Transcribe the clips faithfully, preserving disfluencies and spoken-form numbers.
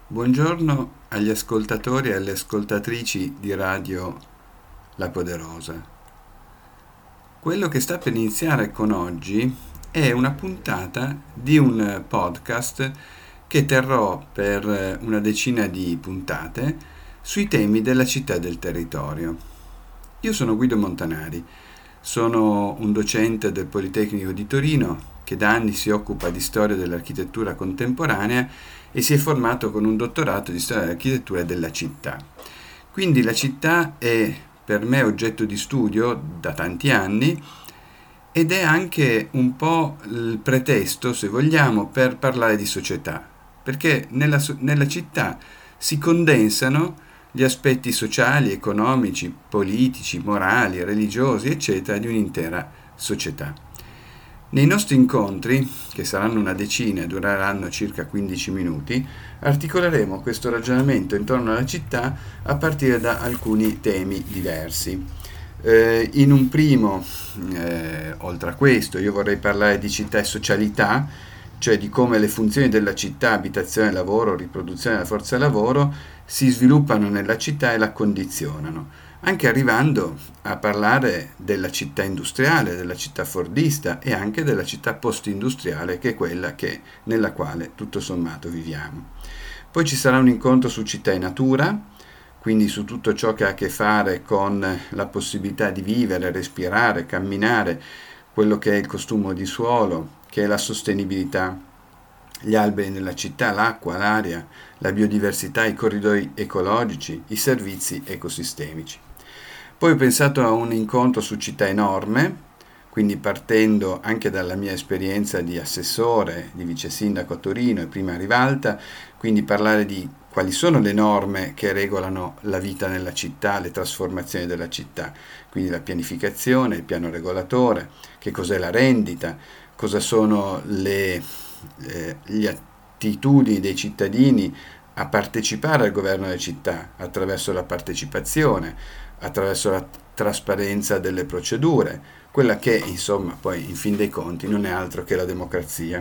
Buongiorno agli ascoltatori e alle ascoltatrici di Radio La Poderosa. Quello che sta per iniziare con oggi è una puntata di un podcast che terrò per una decina di puntate sui temi della città e del territorio. Io sono Guido Montanari, sono un docente del Politecnico di Torino che da anni si occupa di storia dell'architettura contemporanea e si è formato con un dottorato di storia dell'architettura della città. Quindi la città è per me oggetto di studio da tanti anni ed è anche un po' il pretesto, se vogliamo, per parlare di società, perché nella, nella città si condensano gli aspetti sociali, economici, politici, morali, religiosi, eccetera, di un'intera società. Nei nostri incontri, che saranno una decina e dureranno circa quindici minuti, articoleremo questo ragionamento intorno alla città a partire da alcuni temi diversi. Eh, in un primo, eh, oltre a questo, io vorrei parlare di città e socialità, cioè di come le funzioni della città, abitazione, lavoro, riproduzione della forza lavoro, si sviluppano nella città e la condizionano, anche arrivando a parlare della città industriale, della città fordista e anche della città post-industriale, che è quella che, nella quale tutto sommato viviamo. Poi ci sarà un incontro su città e natura, quindi su tutto ciò che ha a che fare con la possibilità di vivere, respirare, camminare, quello che è il costume di suolo, che è la sostenibilità, gli alberi nella città, l'acqua, l'aria, la biodiversità, i corridoi ecologici, i servizi ecosistemici. Poi ho pensato a un incontro su città e norme, quindi partendo anche dalla mia esperienza di assessore, di vice sindaco a Torino e prima a Rivalta, quindi parlare di quali sono le norme che regolano la vita nella città, le trasformazioni della città, quindi la pianificazione, il piano regolatore, che cos'è la rendita, cosa sono le, eh, gli attitudini dei cittadini a partecipare al governo delle città attraverso la partecipazione, attraverso la trasparenza delle procedure, quella che insomma poi in fin dei conti non è altro che la democrazia.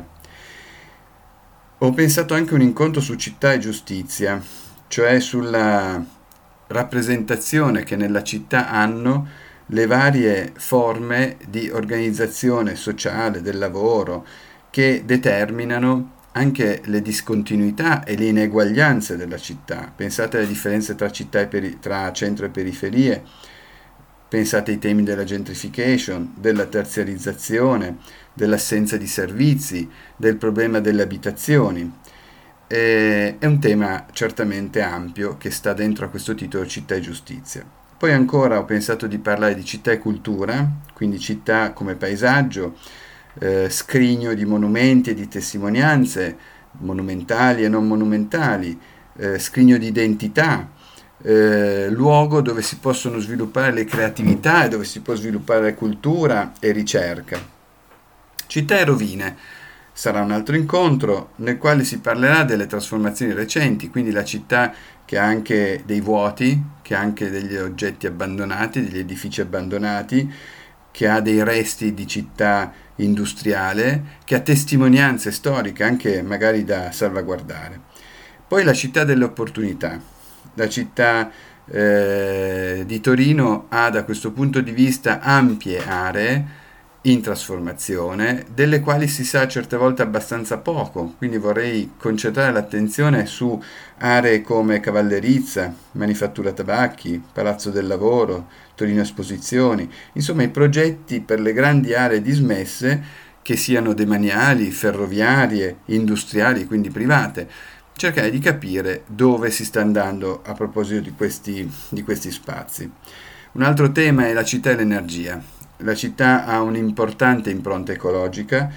Ho pensato anche a un incontro su città e giustizia, cioè sulla rappresentazione che nella città hanno le varie forme di organizzazione sociale del lavoro che determinano anche le discontinuità e le ineguaglianze della città. Pensate alle differenze tra città e peri- tra centro e periferie, pensate ai temi della gentrification, della terziarizzazione, dell'assenza di servizi, del problema delle abitazioni. E, è un tema certamente ampio che sta dentro a questo titolo Città e Giustizia. Poi ancora ho pensato di parlare di città e cultura, quindi città come paesaggio, eh, scrigno di monumenti e di testimonianze, monumentali e non monumentali, eh, scrigno di identità, eh, luogo dove si possono sviluppare le creatività e dove si può sviluppare cultura e ricerca. Città e rovine sarà un altro incontro nel quale si parlerà delle trasformazioni recenti, quindi la città che ha anche dei vuoti, che ha anche degli oggetti abbandonati, degli edifici abbandonati, che ha dei resti di città industriale, che ha testimonianze storiche anche magari da salvaguardare. Poi la città delle opportunità. La città eh, di Torino ha da questo punto di vista ampie aree in trasformazione, delle quali si sa certe volte abbastanza poco, quindi vorrei concentrare l'attenzione su aree come Cavallerizza, Manifattura Tabacchi, Palazzo del Lavoro, Torino Esposizioni, insomma i progetti per le grandi aree dismesse, che siano demaniali, ferroviarie, industriali, quindi private, cercare di capire dove si sta andando a proposito di questi, di questi spazi. Un altro tema è la città e l'energia. La città ha un'importante impronta ecologica,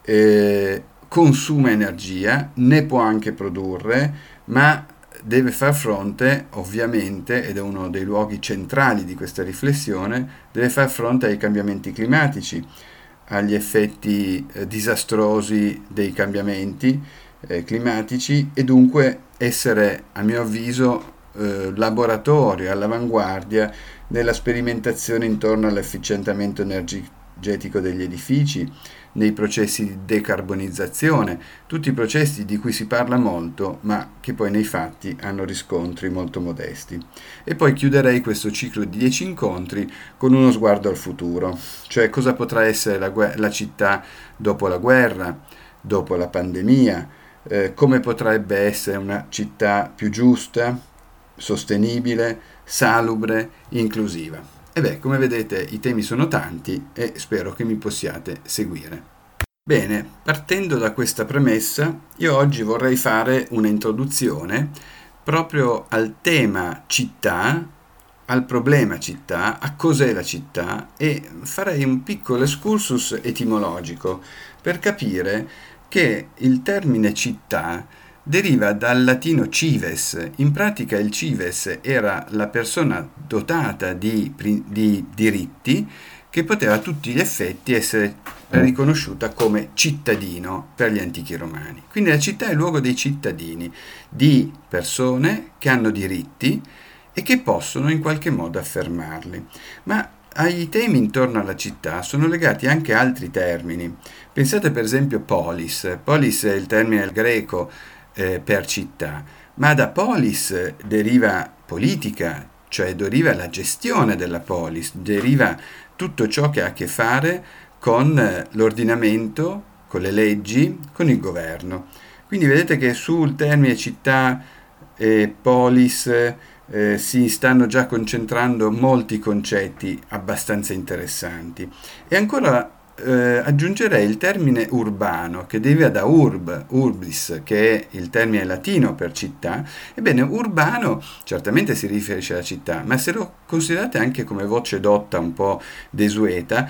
eh, consuma energia, ne può anche produrre, ma deve far fronte, ovviamente, ed è uno dei luoghi centrali di questa riflessione, deve far fronte ai cambiamenti climatici, agli effetti eh, disastrosi dei cambiamenti eh, climatici e dunque essere, a mio avviso, eh, laboratorio all'avanguardia nella sperimentazione intorno all'efficientamento energetico degli edifici, nei processi di decarbonizzazione, tutti i processi di cui si parla molto, ma che poi nei fatti hanno riscontri molto modesti. E poi chiuderei questo ciclo di dieci incontri con uno sguardo al futuro, cioè cosa potrà essere la, gue- la città dopo la guerra, dopo la pandemia, eh, come potrebbe essere una città più giusta, sostenibile, salubre, inclusiva. E beh, come vedete i temi sono tanti e spero che mi possiate seguire. Bene, partendo da questa premessa, io oggi vorrei fare un'introduzione proprio al tema città, al problema città, a cos'è la città e farei un piccolo excursus etimologico per capire che il termine città deriva dal latino cives. In pratica il cives era la persona dotata di, di diritti che poteva a tutti gli effetti essere riconosciuta come cittadino per gli antichi romani. Quindi la città è il luogo dei cittadini, di persone che hanno diritti e che possono in qualche modo affermarli. Ma ai temi intorno alla città sono legati anche altri termini. Pensate per esempio polis. Polis è il termine greco eh, per città, ma da polis deriva politica, cioè deriva la gestione della polis, deriva tutto ciò che ha a che fare con l'ordinamento, con le leggi, con il governo. Quindi vedete che sul termine città e polis eh, si stanno già concentrando molti concetti abbastanza interessanti. E ancora eh, aggiungerei il termine urbano, che deriva da urb, urbis, che è il termine latino per città. Ebbene, urbano certamente si riferisce alla città, ma se lo considerate anche come voce dotta un po' desueta,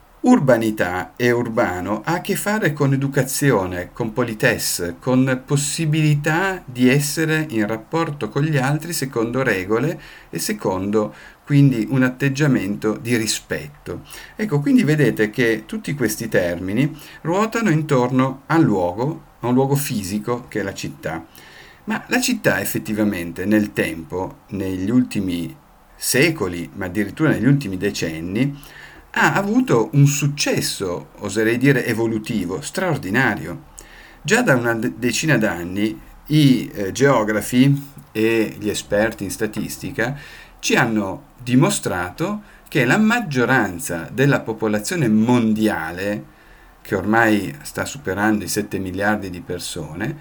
urbanità e urbano ha a che fare con educazione, con politesse, con possibilità di essere in rapporto con gli altri secondo regole e secondo quindi un atteggiamento di rispetto. Ecco, quindi vedete che tutti questi termini ruotano intorno al luogo, a un luogo fisico che è la città. Ma la città effettivamente nel tempo, negli ultimi secoli, ma addirittura negli ultimi decenni, ha avuto un successo, oserei dire evolutivo, straordinario. Già da una decina d'anni i eh, geografi e gli esperti in statistica ci hanno dimostrato che la maggioranza della popolazione mondiale, che ormai sta superando i sette miliardi di persone,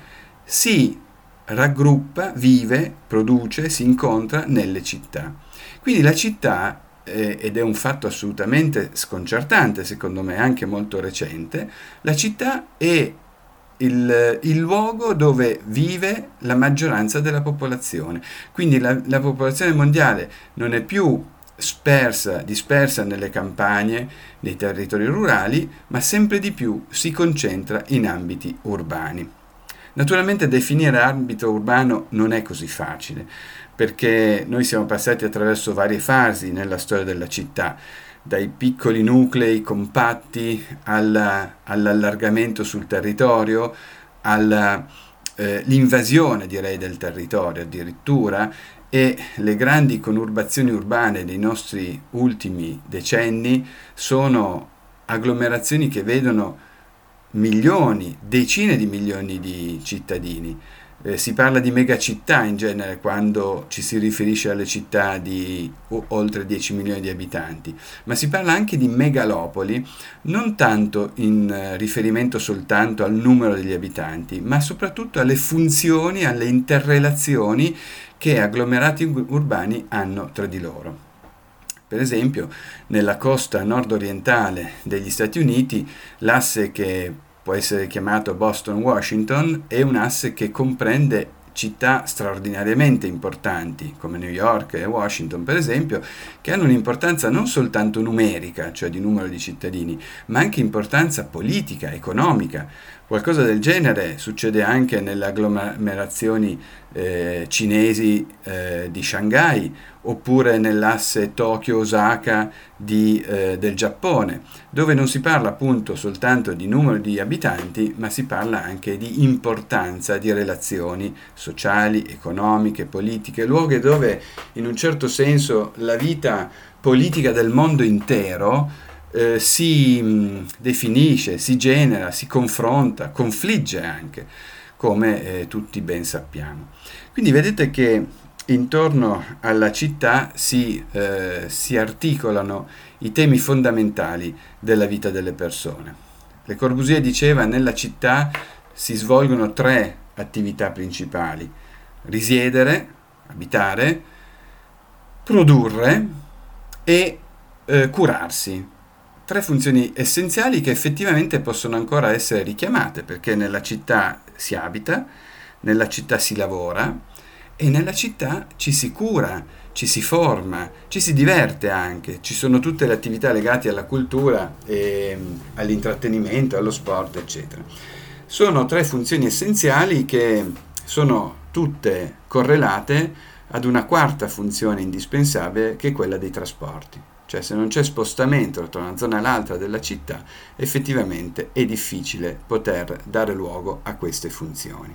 si raggruppa, vive, produce, si incontra nelle città. Quindi la città, ed è un fatto assolutamente sconcertante, secondo me, anche molto recente, la città è il, il luogo dove vive la maggioranza della popolazione. Quindi la, la popolazione mondiale non è più spersa, dispersa nelle campagne, nei territori rurali, ma sempre di più si concentra in ambiti urbani. Naturalmente definire ambito urbano non è così facile, perché noi siamo passati attraverso varie fasi nella storia della città, dai piccoli nuclei compatti alla, all'allargamento sul territorio, all'invasione, eh, direi, del territorio addirittura, e le grandi conurbazioni urbane dei nostri ultimi decenni sono agglomerazioni che vedono milioni, decine di milioni di cittadini. Eh, si parla di megacittà in genere quando ci si riferisce alle città di o, oltre dieci milioni di abitanti, ma si parla anche di megalopoli, non tanto in eh, riferimento soltanto al numero degli abitanti, ma soprattutto alle funzioni, alle interrelazioni che agglomerati urbani hanno tra di loro. Per esempio, nella costa nord-orientale degli Stati Uniti, l'asse che può essere chiamato Boston-Washington è un asse che comprende città straordinariamente importanti, come New York e Washington, per esempio, che hanno un'importanza non soltanto numerica, cioè di numero di cittadini, ma anche importanza politica, economica. Qualcosa del genere succede anche nelle agglomerazioni eh, cinesi eh, di Shanghai, oppure nell'asse Tokyo-Osaka di, eh, del Giappone, dove non si parla appunto soltanto di numero di abitanti, ma si parla anche di importanza di relazioni sociali, economiche, politiche, luoghi dove in un certo senso la vita politica del mondo intero eh, si mh, definisce, si genera, si confronta, confligge anche, come eh, tutti ben sappiamo. Quindi vedete che intorno alla città si, eh, si articolano i temi fondamentali della vita delle persone. Le Corbusier diceva: nella città si svolgono tre attività principali: risiedere, abitare, produrre e eh, curarsi. Tre funzioni essenziali che effettivamente possono ancora essere richiamate, perché nella città si abita, nella città si lavora e nella città ci si cura, ci si forma, ci si diverte anche, ci sono tutte le attività legate alla cultura, e all'intrattenimento, allo sport, eccetera. Sono tre funzioni essenziali che sono tutte correlate ad una quarta funzione indispensabile, che è quella dei trasporti. Cioè, se non c'è spostamento tra una zona e l'altra della città, effettivamente è difficile poter dare luogo a queste funzioni.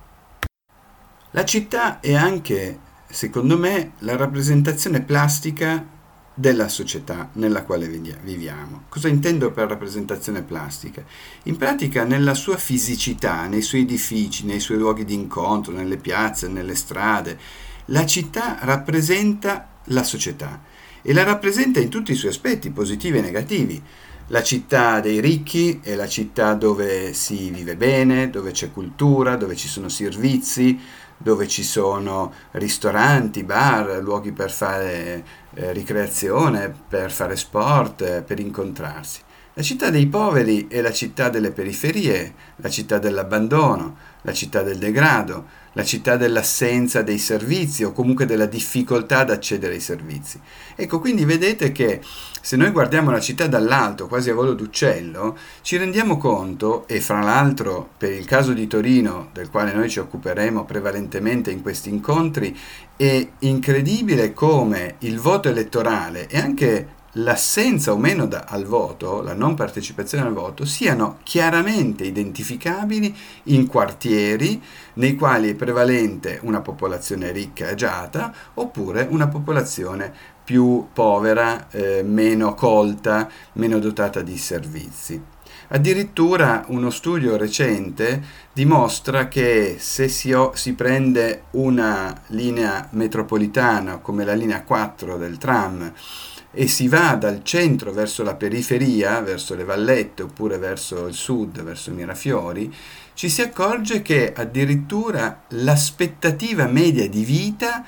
La città è anche, secondo me, la rappresentazione plastica della società nella quale viviamo. Cosa intendo per rappresentazione plastica? In pratica, nella sua fisicità, nei suoi edifici, nei suoi luoghi di incontro, nelle piazze, nelle strade, la città rappresenta la società e la rappresenta in tutti i suoi aspetti, positivi e negativi. La città dei ricchi è la città dove si vive bene, dove c'è cultura, dove ci sono servizi, dove ci sono ristoranti, bar, luoghi per fare eh, ricreazione, per fare sport, eh, per incontrarsi. La città dei poveri è la città delle periferie, la città dell'abbandono, la città del degrado, la città dell'assenza dei servizi o comunque della difficoltà ad accedere ai servizi. Ecco, quindi vedete che se noi guardiamo la città dall'alto, quasi a volo d'uccello, ci rendiamo conto, e fra l'altro per il caso di Torino, del quale noi ci occuperemo prevalentemente in questi incontri, è incredibile come il voto elettorale e anche l'assenza o meno da, al voto, la non partecipazione al voto, siano chiaramente identificabili in quartieri nei quali è prevalente una popolazione ricca e agiata oppure una popolazione più povera, eh, meno colta, meno dotata di servizi. Addirittura uno studio recente dimostra che se si, o, si prende una linea metropolitana come la linea quattro del tram e si va dal centro verso la periferia, verso le vallette oppure verso il sud, verso Mirafiori, ci si accorge che addirittura l'aspettativa media di vita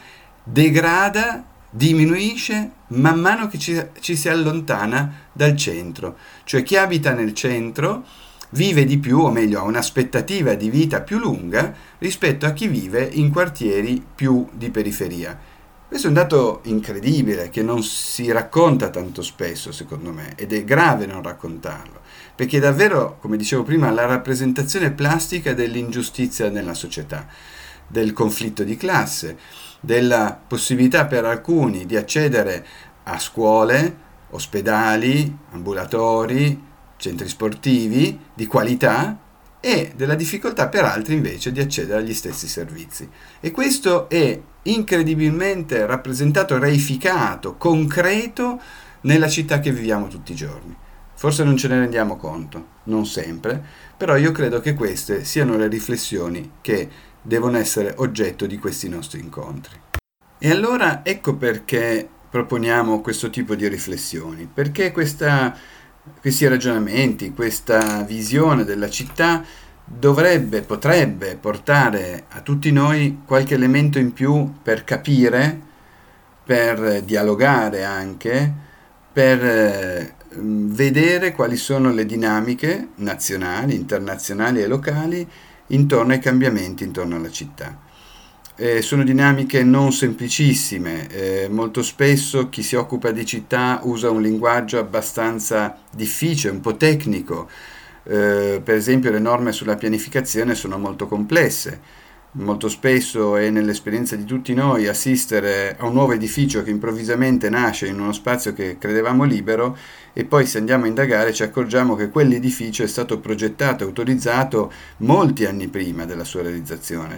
degrada, diminuisce man mano che ci, ci si allontana dal centro. Cioè chi abita nel centro vive di più, o meglio ha un'aspettativa di vita più lunga rispetto a chi vive in quartieri più di periferia. Questo è un dato incredibile che non si racconta tanto spesso, secondo me, ed è grave non raccontarlo, perché è davvero, come dicevo prima, la rappresentazione plastica dell'ingiustizia nella società, del conflitto di classe, della possibilità per alcuni di accedere a scuole, ospedali, ambulatori, centri sportivi di qualità e della difficoltà per altri invece di accedere agli stessi servizi. E questo è incredibilmente rappresentato, reificato, concreto nella città che viviamo tutti i giorni. Forse non ce ne rendiamo conto, non sempre, però io credo che queste siano le riflessioni che devono essere oggetto di questi nostri incontri. E allora ecco perché proponiamo questo tipo di riflessioni, perché questa, questi ragionamenti, questa visione della città dovrebbe, potrebbe portare a tutti noi qualche elemento in più per capire, per dialogare anche, per eh, vedere quali sono le dinamiche nazionali, internazionali e locali intorno ai cambiamenti intorno alla città. Eh, sono dinamiche non semplicissime, eh, molto spesso chi si occupa di città usa un linguaggio abbastanza difficile, un po' tecnico. Uh, per esempio le norme sulla pianificazione sono molto complesse, molto spesso è nell'esperienza di tutti noi assistere a un nuovo edificio che improvvisamente nasce in uno spazio che credevamo libero e poi se andiamo a indagare ci accorgiamo che quell'edificio è stato progettato e autorizzato molti anni prima della sua realizzazione,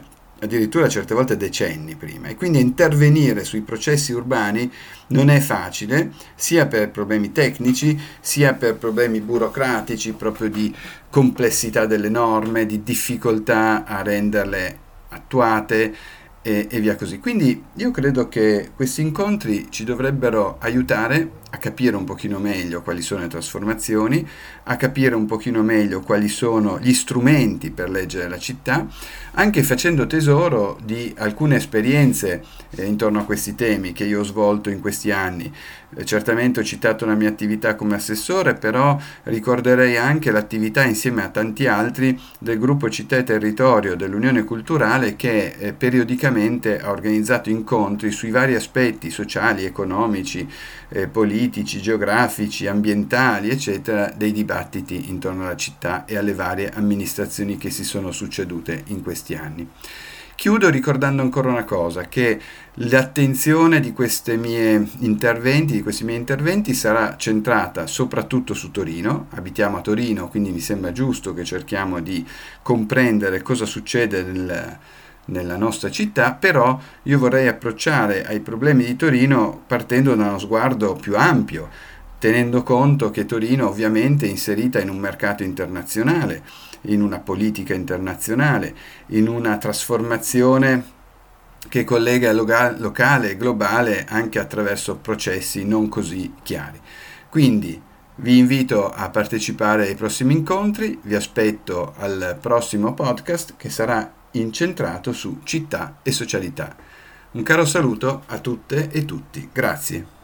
addirittura certe volte decenni prima, e quindi intervenire sui processi urbani non è facile, sia per problemi tecnici, sia per problemi burocratici, proprio di complessità delle norme, di difficoltà a renderle attuate e, e via così. Quindi io credo che questi incontri ci dovrebbero aiutare a capire un pochino meglio quali sono le trasformazioni, a capire un pochino meglio quali sono gli strumenti per leggere la città, anche facendo tesoro di alcune esperienze eh, intorno a questi temi che io ho svolto in questi anni. Eh, certamente ho citato la mia attività come assessore, però ricorderei anche l'attività insieme a tanti altri del gruppo Città e Territorio dell'Unione Culturale, che eh, periodicamente ha organizzato incontri sui vari aspetti sociali, economici, eh, politici, geografici, ambientali, eccetera, dei dibattiti intorno alla città e alle varie amministrazioni che si sono succedute in questi anni. Chiudo ricordando ancora una cosa, che l'attenzione di questi miei interventi, di questi miei interventi sarà centrata soprattutto su Torino. Abitiamo a Torino, quindi mi sembra giusto che cerchiamo di comprendere cosa succede nel nella nostra città, però io vorrei approcciare ai problemi di Torino partendo da uno sguardo più ampio, tenendo conto che Torino ovviamente è inserita in un mercato internazionale, in una politica internazionale, in una trasformazione che collega il loga- locale e globale anche attraverso processi non così chiari. Quindi vi invito a partecipare ai prossimi incontri, vi aspetto al prossimo podcast che sarà incentrato su città e socialità. Un caro saluto a tutte e tutti. Grazie.